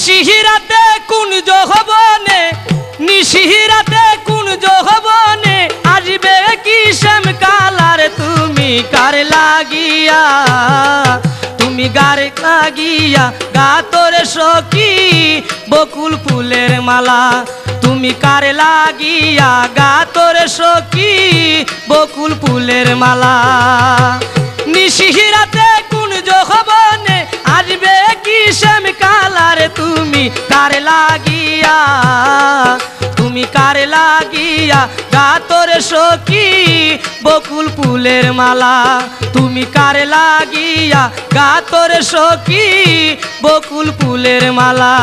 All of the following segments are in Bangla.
নিশিরাতে কুঞ্জ ভবনে, নিশিরাতে কুঞ্জ ভবনে আসবে কি শ্যাম কালার তুমি কার লাগিয়া, তুমি গার লাগিয়া গা তোরে সখী বকুল ফুলের মালা, তুমি কার লাগিয়া গা তোরে সখী বকুল ফুলের মালা। নিশিরাতে কুঞ্জ ভবনে আসবে কি শ্যাম কালার তুমি কার লাগিয়া, তুমি কার লাগিয়া গা তোরে সখী বকুল ফুলের মালা, তুমি কার লাগিয়া গা তোরে সখী বকুল ফুলের মালা।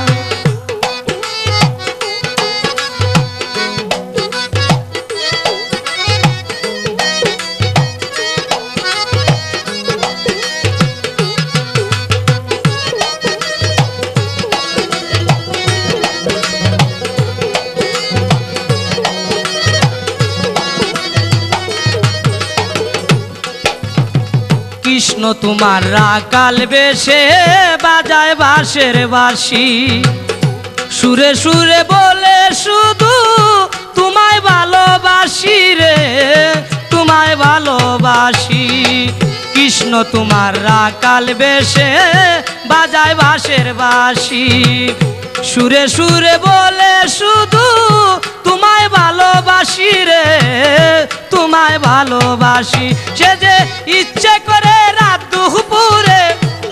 কৃষ্ণ তোমার রাকাল বেশে বাজায় বাঁশের বাঁশি, সুরে সুরে বলে শুধু তোমায় ভালোবাসি রে, তোমায় ভালোবাসি। কৃষ্ণ তোমার রাকাল বেশে বাজায় বাঁশের বাঁশি, সুরে সুরে বলে শুধু তোমায় ভালোবাসি রে, তোমায় ভালোবাসি। সে যে ইচ্ছে করে রাত দুপুরে,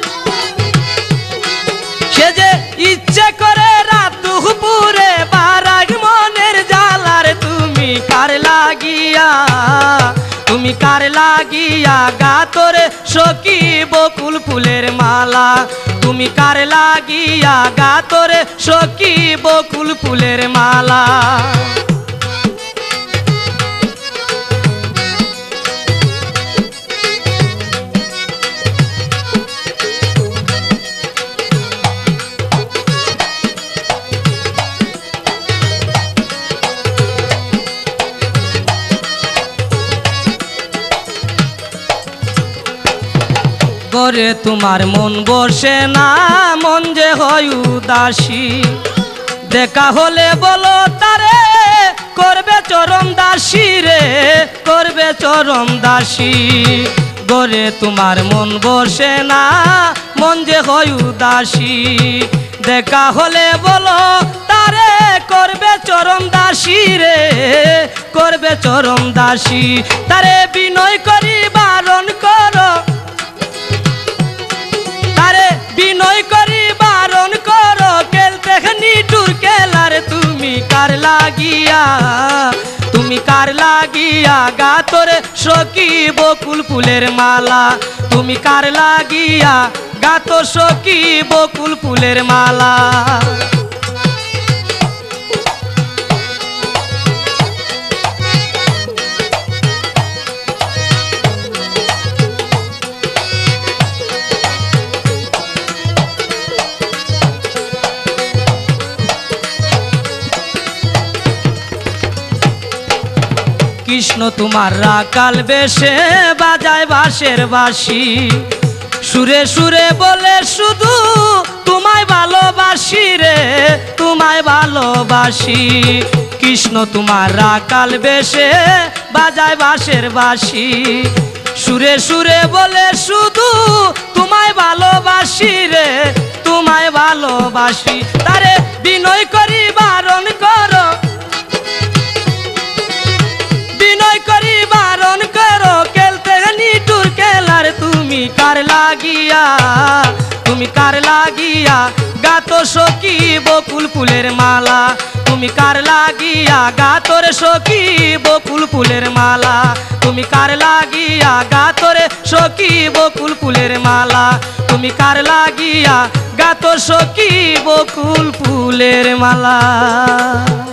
সে যে ইচ্ছে করে রাত দুপুরে বারাগ মনের জালার তুমি কার লাগিয়া, তুমি কার লাগিয়া গা তোরে সখী বকুল ফুলের মালা, তুমি কার লাগিয়া গা তোরে সখী বকুল ফুলের মালা। করে তোমার মন বসে না, মন যে হয় উদাসী, দেখা হলে বলো তারে করবে চরম দাসী রে, করবে চরম দাসী। করে তোমার মন বসে না, মন যে হয় উদাসী, দেখা হলে বলো তারে করবে চরম দাসী রে, করবে চরম দাসী। তারে বিনয় করি বারণ করো, তারে বিনয় করি বারণ করো, খেলতে নিটুর খেলার তুমি কার লাগিয়া, তুমি কার লাগিয়া গা তোরে সখী বকুল ফুলের মালা, তুমি কার লাগিয়া গা তো সখী বকুল ফুলের মালা। কৃষ্ণ তোমার রাকাল বেশে বাজায় বাঁশের বাঁশি, সুরে সুরে বলে শুধু তোমায় ভালোবাসি রে, তোমায় ভালোবাসি। কৃষ্ণ তোমার রাকাল বেশে বাজায় বাঁশের বাঁশি, সুরে সুরে বলে শুধু তোমায় ভালোবাসি রে, তোমায় ভালোবাসি। তারে বিনয় করি বারণ করো, বিনয় করি বারণ করো, খেলতে নিটুর খেলার তুমি কার লাগিয়া, তুমি কার লাগিয়া গা তো সখী বকুল ফুলের মালা, তুমি কার লাগিয়া গা তোরে সখী বকুল ফুলের মালা, তুমি কার লাগিয়া গা তোরে সখী বকুল ফুলের মালা, তুমি কার লাগিয়া গা তো সখী বকুল ফুলের মালা।